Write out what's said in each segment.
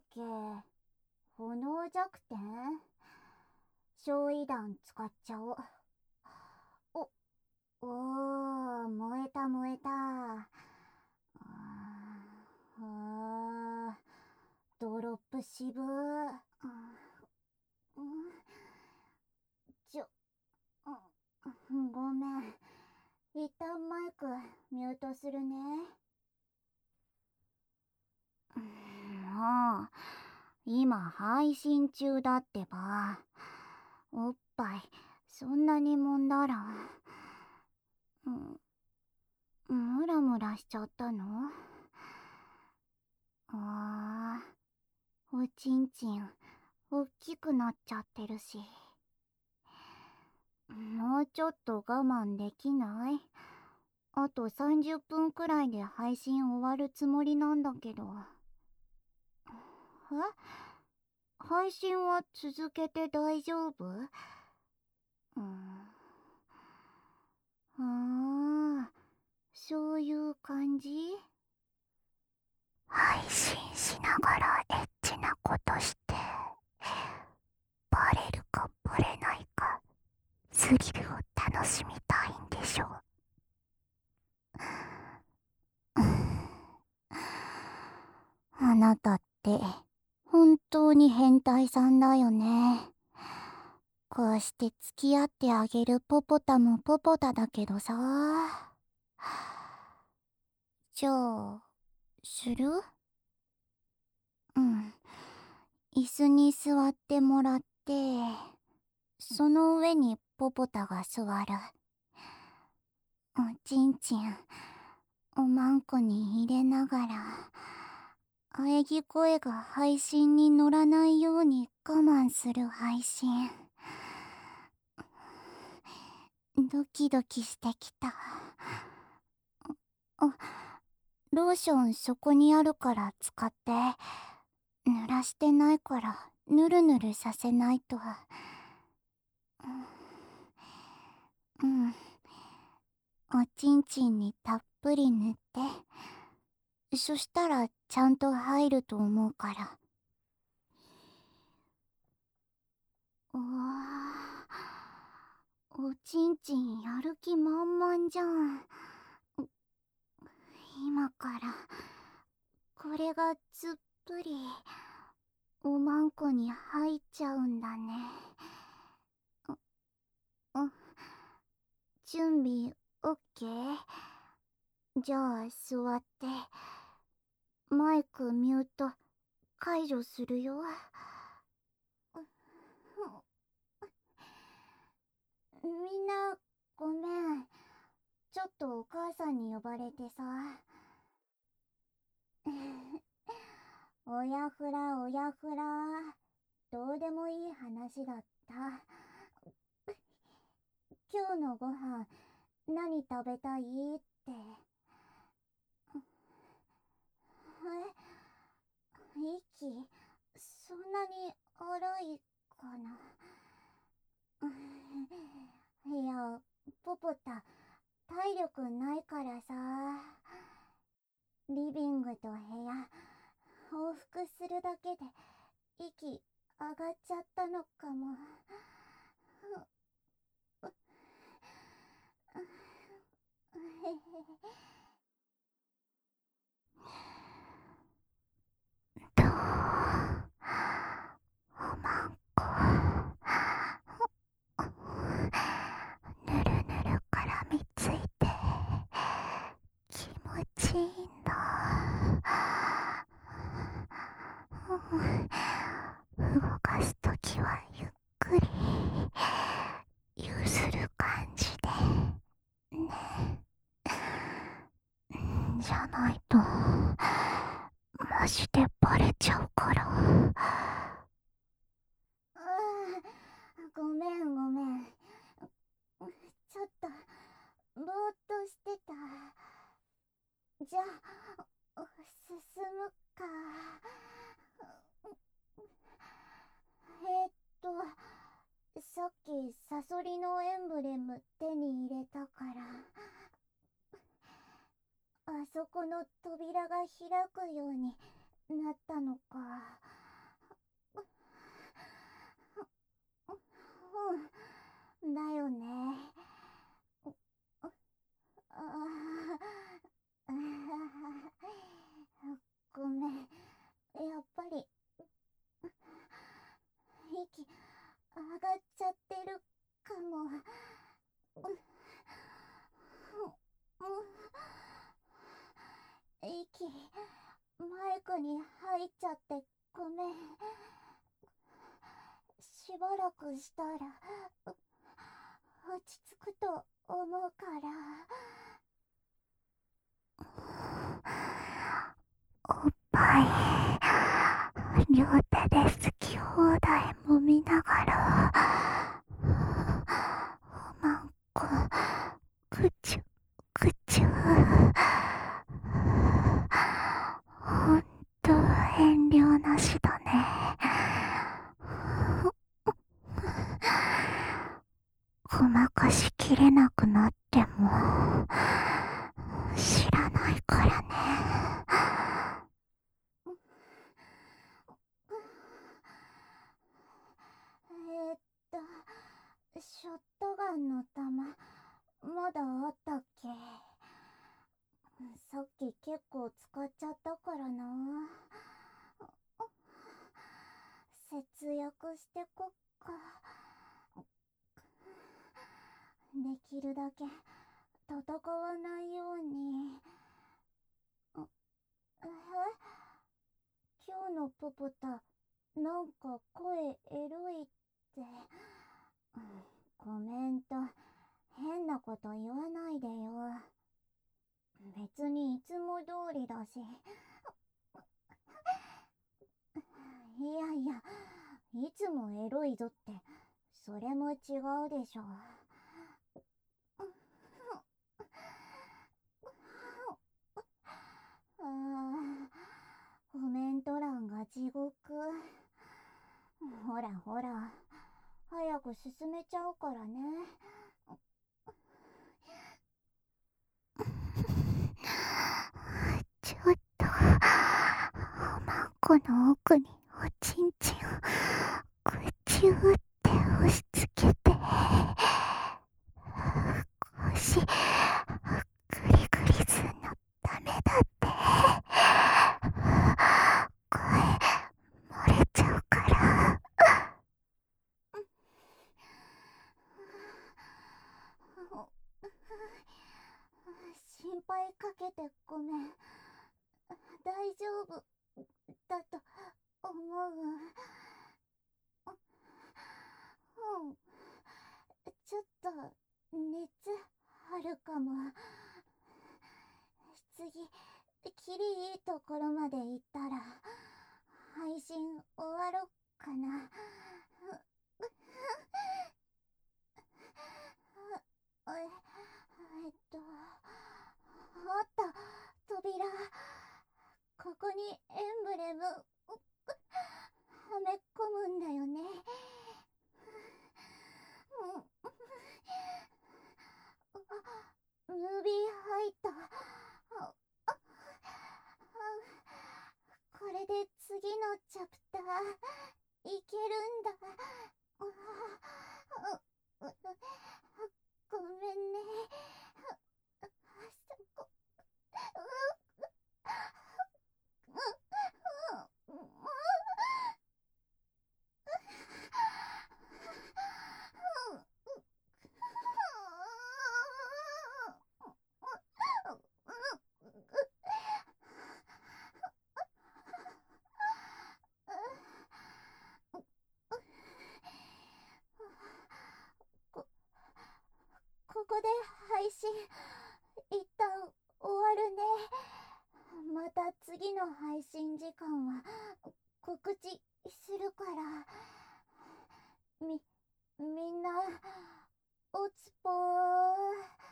け？炎弱点？焼夷弾使っちゃおう。燃えた燃えた。ドロップ渋ー。ちょ、ごめん。一旦マイクミュートするね。もう、今配信中だってば。おっぱい、そんなに揉んだら、ムラムラしちゃったの？おちんちん、おっきくなっちゃってるし。もうちょっと我慢できない？あと30分くらいで配信終わるつもりなんだけど。配信は続けて大丈夫？そういう感じ？配信しながらエッチなことして、バレるかバレないか、スリルを楽しみたいんでしょ？あなたって本当に変態さんだよね。こうして付き合ってあげるポポタもポポタだけどさ。じゃあ、する？椅子に座ってもらって、その上にポポタが座る。おちんちん、おまんこに入れながら、喘ぎ声が配信に乗らないように我慢する配信。ドキドキしてきた。ローションそこにあるから使って。濡らしてないからぬるぬるさせないと。おちんちんにたっぷり塗って。そしたらちゃんと入ると思うから。おちんちんやる気満々じゃん。今からこれがずっぷりおまんこに入っちゃうんだね。準備オッケー？じゃあ座って。マイクミュート解除するよ。みんなごめん。ちょっとお母さんに呼ばれてさ。おやふらおやふら。どうでもいい話だった。今日のご飯何食べたいって。息そんなに荒いかな？いや、ポポタ体力ないからさ。リビングと部屋往復するだけで息上がっちゃったのかも。どう？おまんこ。ぬるぬる絡みついて気持ちいいんだ。動かすときはゆっくりゆする感じでね。じゃないとマジでバレちゃうから。ごめんごめん。ちょっとぼーっとしてた。じゃあ進むか。えーっとさっきサソリのエンブレム手に入れたから、あそこの扉が開くようになったのか。 だよね。ああ、ごめん。やっぱり息上がっちゃってるかも。息マイクに入っちゃってごめん。しばらくしたら落ち着くと思うから。おっぱい両手で好き放題揉みながら、おまんこぐちゅぐちゅ、ほんと遠慮なしだね。ごまかしきれなくなっても知らないからね。えーっショットガンの弾まだあったっけ？さっき結構使っちゃったからな。節約してこっか。できるだけ戦わないように。え、今日のポポタなんか声エロいって。コメント変なこと言わないでよ。別にいつも通りだし。いやいや、いつもエロいぞってそれも違うでしょ。あー、コメント欄が地獄。ほらほら、早く進めちゃうからね。ちょっとおまんこの奥におちんちんをぐちゅーって押し付けて、腰グリグリすんのダメだって。声漏れちゃうから。心配かけてごめん。大丈夫だと思う。ちょっと熱あるかも。次キリいいところまで行ったら配信終わろっかな。あった、扉。ここにエンブレムはめ込むんだよね。ムービー入った。これで次のチャプターいけるんだ。ごめんね。ここで配信一旦終わるね。また次の配信時間は告知するから。みんなおつぽー。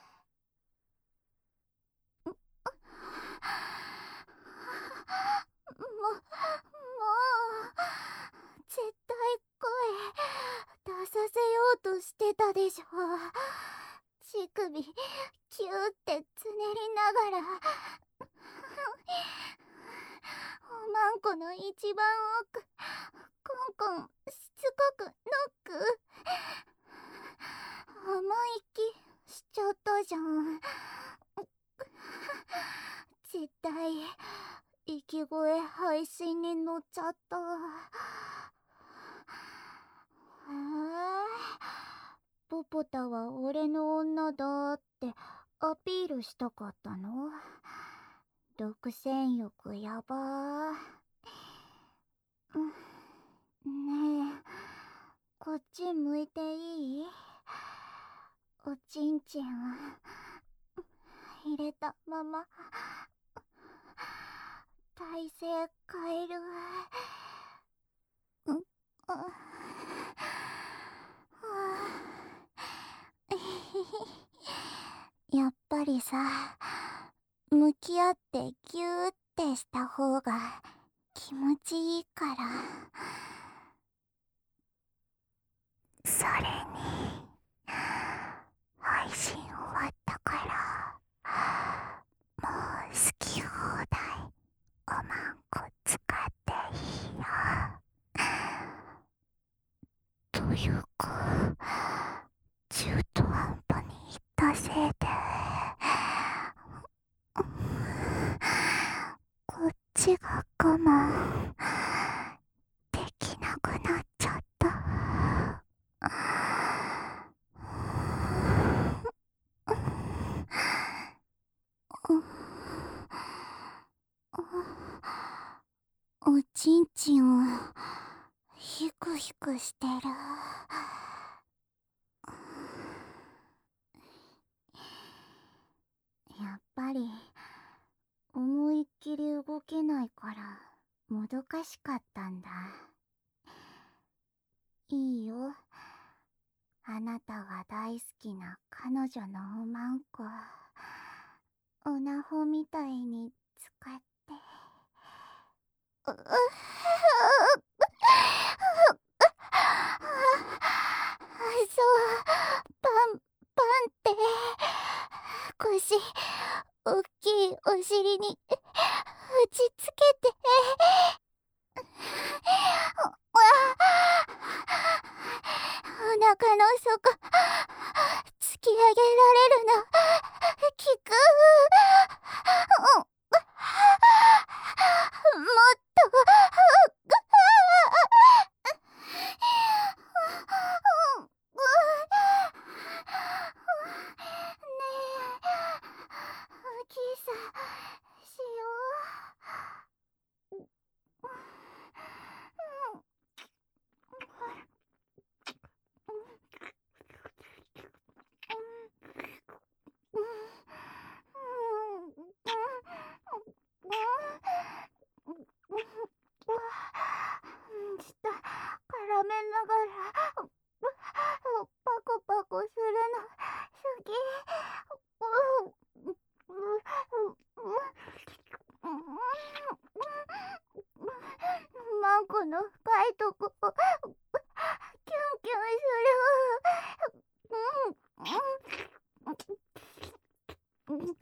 絶対声出させようとしてたでしょ。乳首キューってつねりながらおまんこの一番奥コンコンしつこくノック。 生息しちゃったじゃん。絶対息声配信に乗っちゃった。ポポタは俺の女だってアピールしたかったの？独占欲やばー。ねえ、こっち向いていい？おちんちん入れたまま体勢変える。やっぱりさ、向き合ってギューってした方が気持ちいいから。それに配信終わったからもう好き放題おまんこ使っていいよ。というか中途半端に言ったせいでこっちが我慢できなくなっちゃった。おちんちんをヒクヒクしてる。やっぱり思いっきり動けないからもどかしかったんだ。いいよ、あなたが大好きな彼女のおまんこオナホみたいに使って。そう、パンパンって腰おっきいお尻に打ちつけて。お腹の底突き上げられるの効く。もっとねえ、キスしよう。ちょっと絡めながらパコパコするの好き。マンコの深いとこキュンキュンする。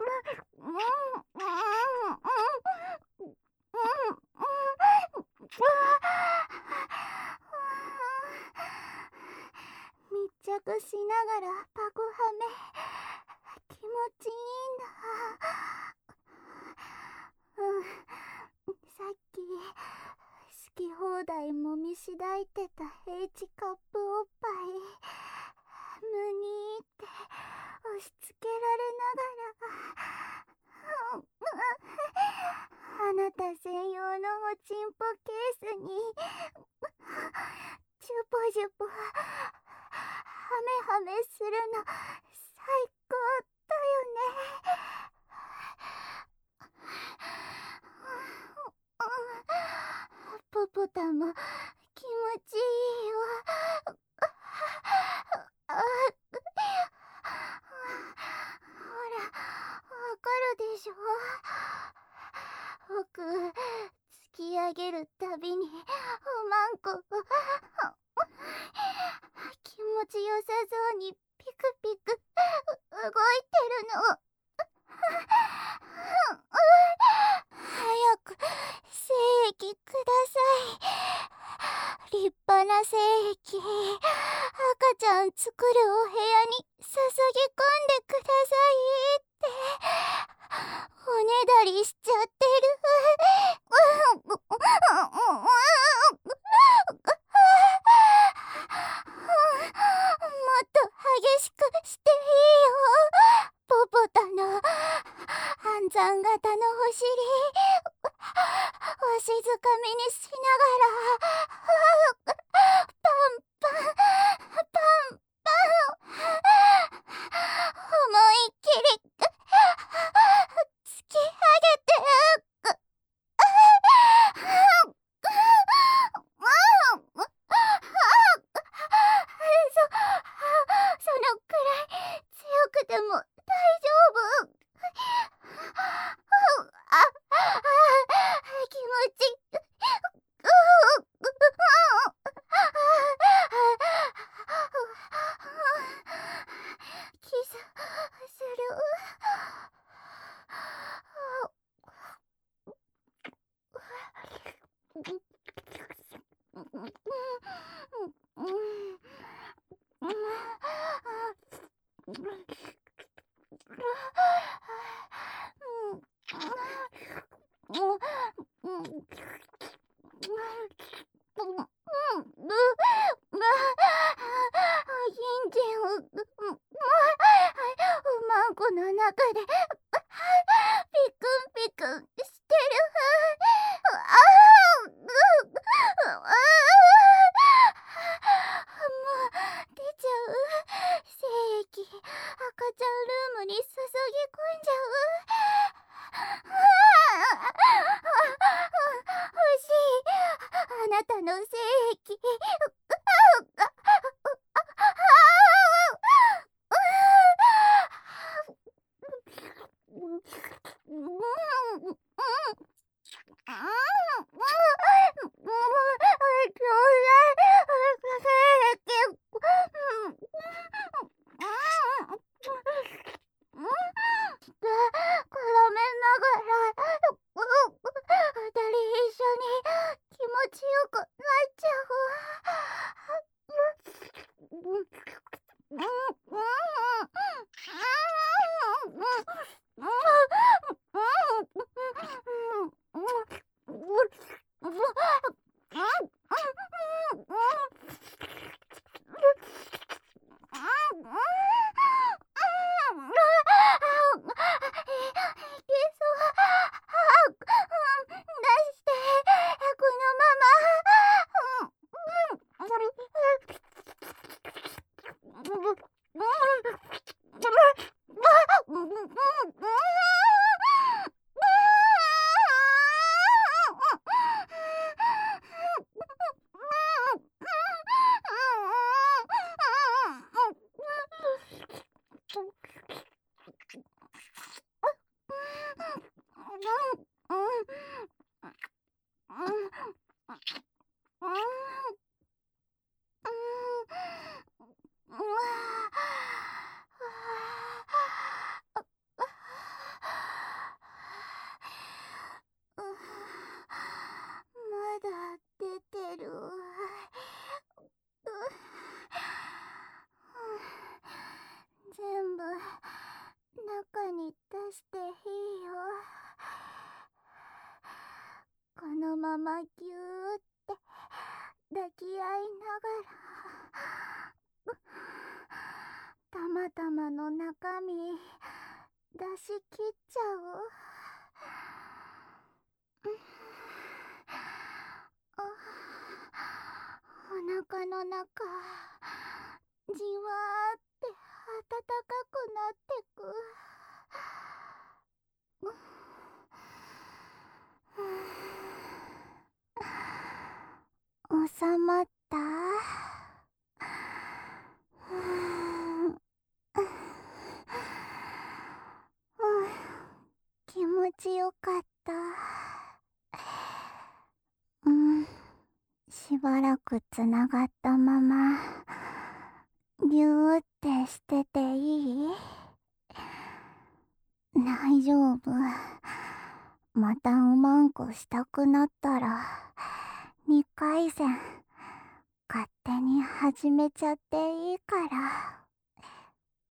密着しながらパコハメ気持ちいいんだ。さっき好き放題もみしだいてた H カップおっぱいムニーって押し付けられながらあなた専用のおちんぽケースにジュポジュポハメハメするの最高だよね。ポポタも気持ちいいよ。ほら、わかるでしょ。僕突き上げるたびにおまんこ気持ちよさそうにピクピク動いてるの。早く精液ください。立派な精液赤ちゃん作るお部屋にしちゃってる。もっと激しくしていいよ。ポポタの半山型のお尻、わしづかみにしながら、パンパンパンパン、思いっきり突き上げて、そのくらい強くても大丈夫。気持ちキスする。この中でピクンピクンしてる。もう出ちゃう。精液赤ちゃんルームに注ぎ込んじゃう。欲しい、あなたの精液。絡めながら二人一緒に気持ちよくなっちゃまだ出てる。全部中に出していいよ。このままぎゅーって抱き合いながら、たまたまの中身出し切っちゃう。お腹の中じわーって暖かくなってく。収まった？気持ちよかった。しばらくつながったままぎゅーってしてていい？大丈夫。またおまんこしたくなったら2回戦勝手に始めちゃっていいから。